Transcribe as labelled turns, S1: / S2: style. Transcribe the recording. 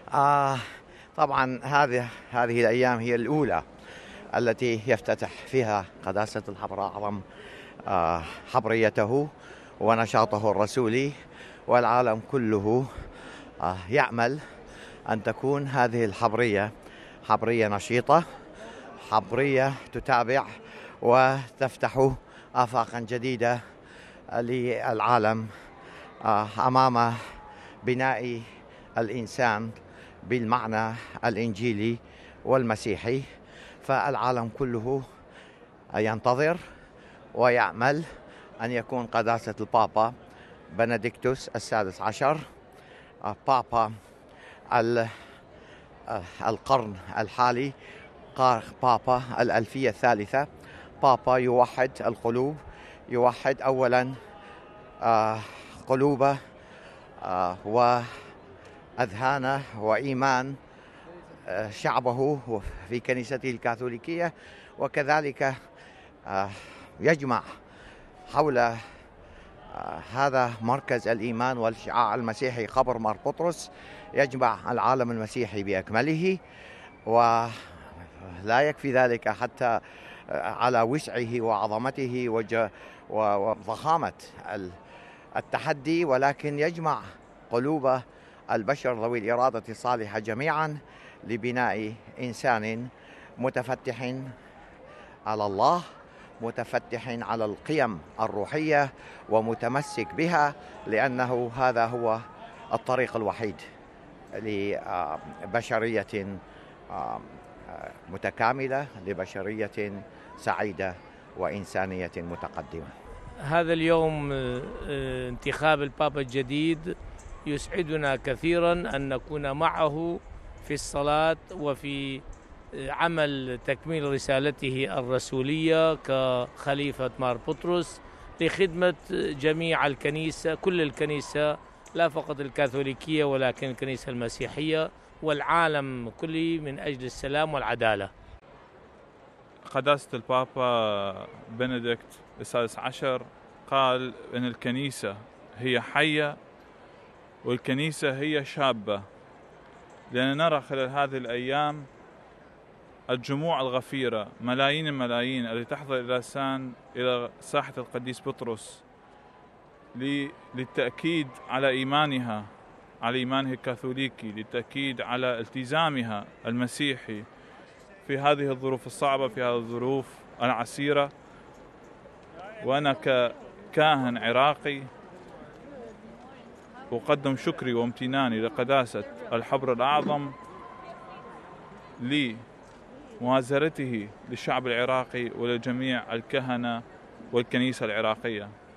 S1: آه طبعا هذه الأيام هي الأولى التي يفتتح فيها قداسة الحبر الأعظم حبريته ونشاطه الرسولي، والعالم كله يأمل أن تكون هذه الحبرية حبرية نشيطة، حبرية تتابع وتفتح آفاقا جديدة للعالم أمام بناء الإنسان بالمعنى الإنجيلي والمسيحي. فالعالم كله ينتظر ويأمل أن يكون قداسة البابا بنديكتوس السادس عشر بابا القرن الحالي، بابا الألفية الثالثة، بابا يوحد القلوب، يوحد أولا قلوبه وأذهانه وإيمان شعبه في كنيسته الكاثوليكية، وكذلك يجمع حول هذا مركز الإيمان والشعاع المسيحي قبر مار بطرس، يجمع العالم المسيحي بأكمله. ولا يكفي ذلك حتى على وسعه وعظمته وضخامة التحدي، ولكن يجمع قلوب البشر ذوي الإرادة الصالحة جميعا لبناء إنسان متفتح على الله، متفتح على القيم الروحية ومتمسك بها، لأنه هذا هو الطريق الوحيد لبشرية متكاملة، لبشرية سعيدة وإنسانية متقدمة.
S2: هذا اليوم انتخاب البابا الجديد يسعدنا كثيرا أن نكون معه في الصلاة وفي عمل تكميل رسالته الرسولية كخليفة مار بطرس لخدمة جميع الكنيسة، كل الكنيسة، لا فقط الكاثوليكية ولكن الكنيسة المسيحية والعالم كله، من أجل السلام والعدالة.
S3: قداسة البابا بنديكت السادس عشر قال أن الكنيسة هي حية والكنيسة هي شابة، لأن نرى خلال هذه الأيام الجموع الغفيرة، ملايين الملايين التي تحضر إلى ساحة القديس بطرس للتأكيد على إيمانها، على إيمانها الكاثوليكي، للتأكيد على التزامها المسيحي في هذه الظروف الصعبة، في هذه الظروف العسيرة. وأنا ككاهن عراقي أقدم شكري وامتناني لقداسة الحبر الأعظم لمؤازرته للشعب العراقي ولجميع الكهنة والكنيسة العراقية.